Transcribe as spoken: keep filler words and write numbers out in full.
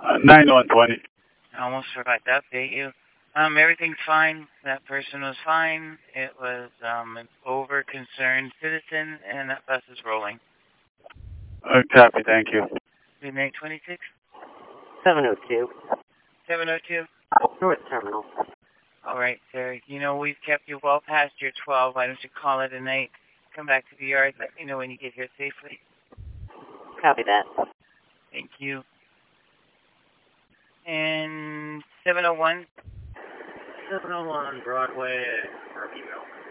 Uh, nine one twenty. I almost forgot to update you. Um, everything's fine. That person was fine. It was um, an over-concerned citizen, and that bus is rolling. Uh, copy, thank you. Midnight twenty-six? seven oh two. seven oh two? North Terminal. All right, sir. You know, we've kept you well past your twelve. Why don't you call it a night? Come back to the yard. Let me know when you get here safely. Copy that. Thank you. And seven oh one? seven oh one Broadway, Harveyville.